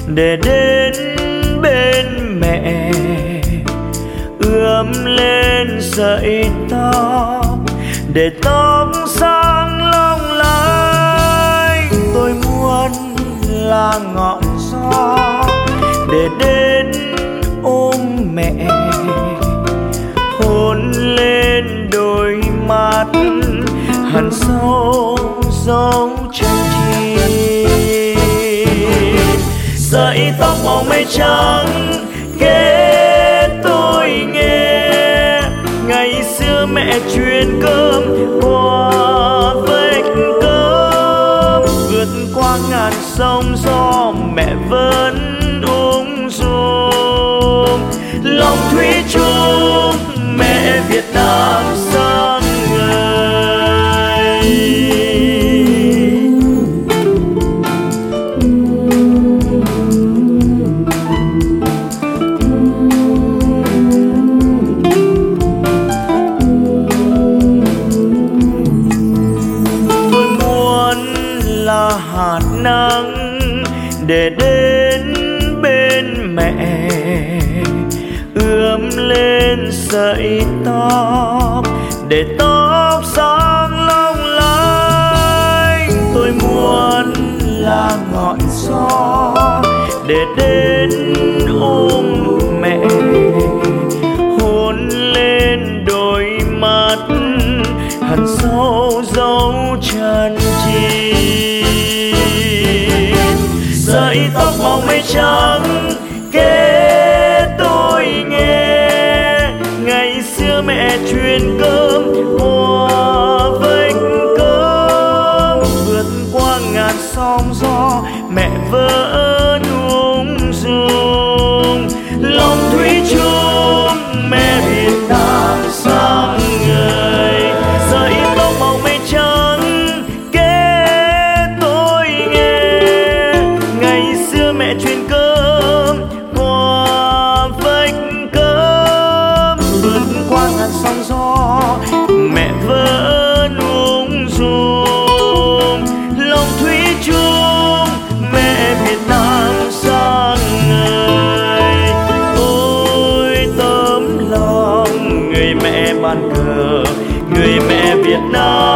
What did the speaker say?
để đến bên mẹ, ươm lên sợi tóc để tóc sáng long lanh. Tôi muốn là ngọn gió để đến ôm mẹ, hôn lên đôi mắt hằn sâu dấu chân chim. Sợi tóc màu mây trắng kể tôi nghe, ngày xưa mẹ truyền cơm qua vách cơm, vượt qua ngàn sông gió mẹ vẫn ung dung. Lòng thủy chung mẹ Việt Nam sáng ngời. Tôi muốn là hạt nắng để đến bên mẹ, ươm lên sợi tóc để tóc sáng long lanh. Tôi muốn là ngọn gió để đến ôm mẹ, hôn lên đôi mắt hằn sâu dấu chân chim. Sợi tóc màu mây trắng kể tôi nghe, ngày xưa mẹ truyền cơm qua vách cơm, vượt qua ngàn sóng gió mẹ vẫn ung dung. Lòng thủy chung mẹ Việt Nam sáng ngời. Sợi tóc màu mây trắng kể tôi nghe, ngày xưa mẹ truyền cơm qua vách cơm, vượt qua ngàn sóng gió mẹ vẫn ung dung. Lòng thủy chung mẹ Việt Nam sáng ngời. Ôi tấm lòng người mẹ bàn cờ, người mẹ Việt Nam